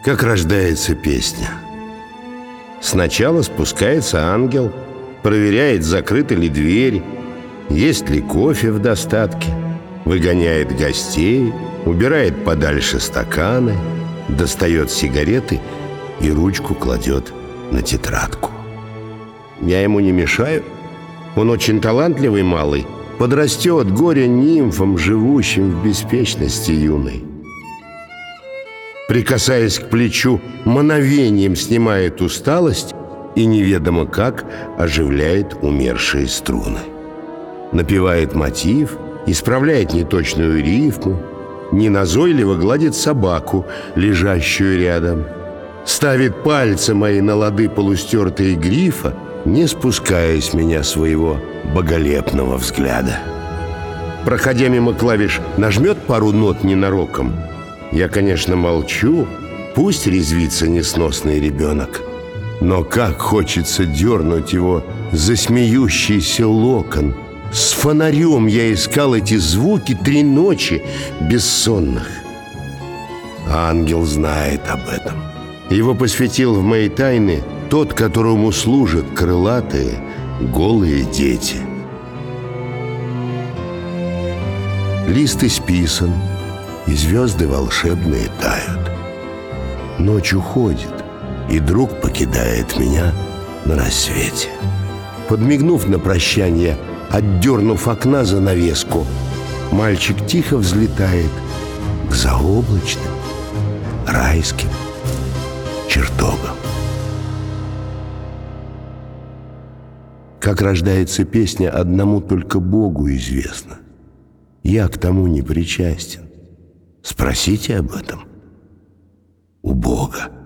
Как рождается песня. Сначала спускается ангел, проверяет, закрыты ли двери, есть ли кофе в достатке, выгоняет гостей, убирает подальше стаканы, достает сигареты и ручку кладет на тетрадку. Я ему не мешаю. Он очень талантливый малый, подрастет горе нимфом, живущим в беспечности юной. Прикасаясь к плечу, мановением снимает усталость и неведомо как оживляет умершие струны. Напевает мотив, исправляет неточную рифму, неназойливо гладит собаку, лежащую рядом, ставит пальцы мои на лады полустертые грифа, не спуская с меня своего боголепного взгляда. Проходя мимо клавиш, нажмет пару нот ненароком. Я, конечно, молчу, пусть резвится несносный ребенок, но как хочется дернуть его за смеющийся локон. С фонарем я искал эти звуки 3 ночи бессонных. Ангел знает об этом. Его посвятил в мои тайны тот, которому служат крылатые голые дети. Лист исписан, и звезды волшебные тают. Ночь уходит, и друг покидает меня на рассвете. Подмигнув на прощание, отдернув окна занавеску, мальчик тихо взлетает к заоблачным райским чертогам. Как рождается песня, одному только Богу известно. Я к тому не причастен. Спросите об этом у Бога.